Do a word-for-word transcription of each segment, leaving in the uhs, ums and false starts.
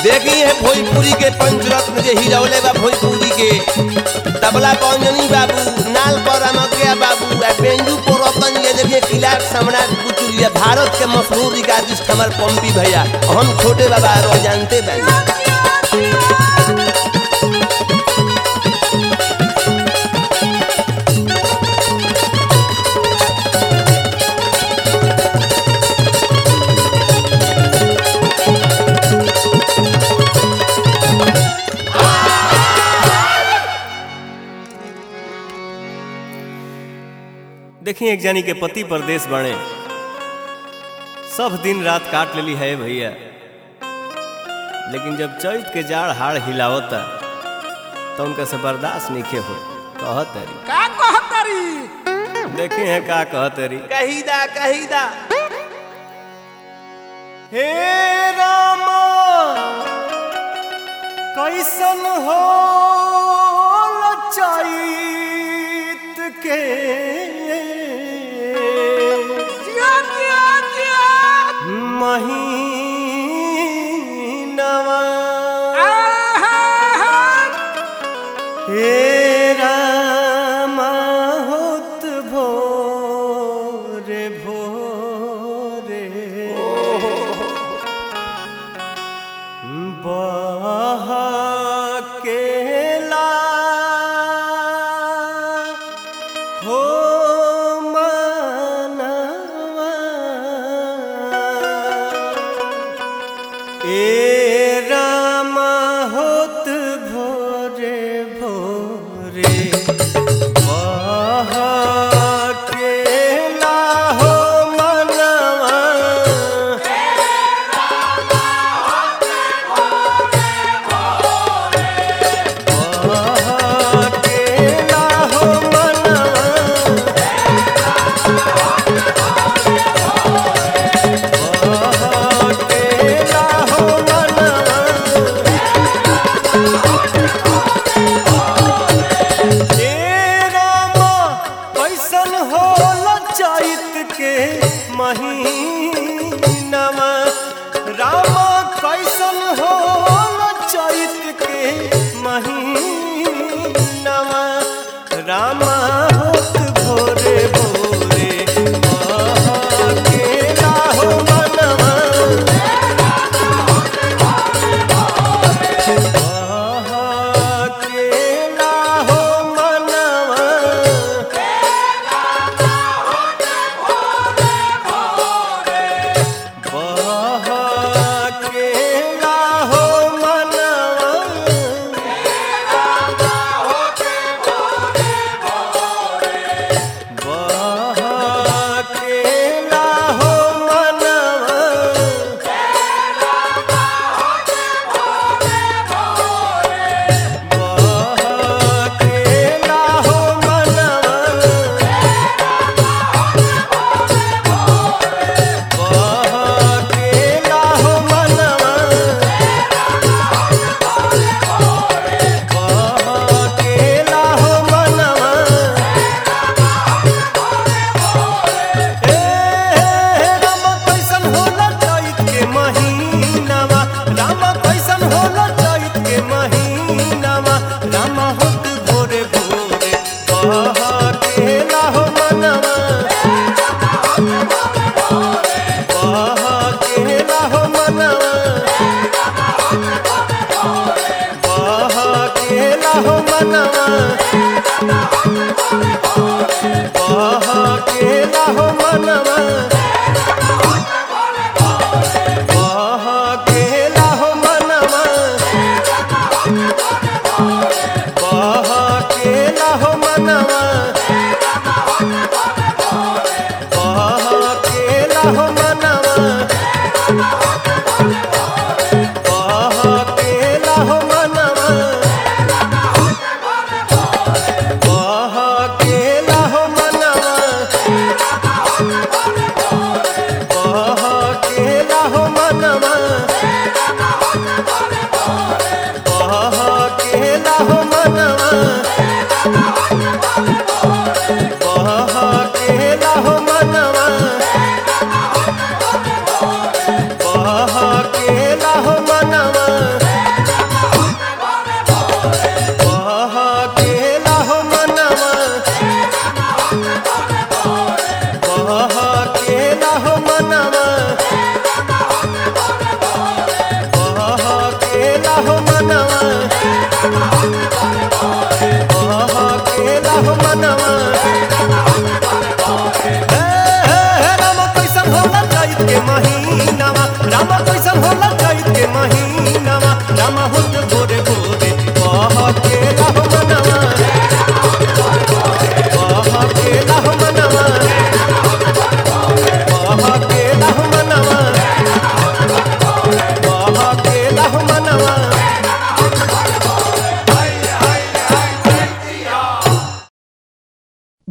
देखी है भोजपुरी के पंचरत्न जे हिरौले बा भोजपुरी के तबला पंजनी बाबू, नाल पर अनकिया बाबू, बेंजू पर रतन ये देखिए किलाट सम्राट कुचुलिया, भारत के मशहूर रिकार्डिस्ट हमार पंपी भैया, हम छोटे बाबा रो जानते बानी। देखिए एक जानी के पति परदेश बने, सब दिन रात काट लेली है भैया, लेकिन जब चैत के जाड़ हाड़ हिलावता तो उनका से बर्दाश्त नहीं हो। कहतरी का कहतरी देखिए है का कहतरी कहीदा कहीदा हे रामा कैसन हो चैत के जिया जिया जिया महीनवा आहा हे रामा होत भोरे भोरे बहकेला हो मनवा ए रामा होत भोरे भोरे बहकेला हो मनवा बहकेला हो महीनवा रामा कैसन हो चैत के महीनवा रामा होत भोरे भोरे बहकेला हो मनवा बहकेला हो मनवा बहकेला हो मनवा बहकेला हो मनवा बहकेला हो मनवा बहकेला हो मनवा बहकेला हो मनवा ए रामा कैसन होला चैत के महीनावा रामा कैसन होला चैत के महीनावा रामा होत भोरे भोरे बहकेला हो मनवा बहकेला हो मनवा बहकेला हो मनवा बहकेला हो मनवा बहकेला हो मनवा बहकेला हो मनवा बहकेला हो मनवा बहकेला हो मनवा बहकेला हो मनवा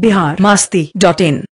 बिहार मास्ती डॉट इन।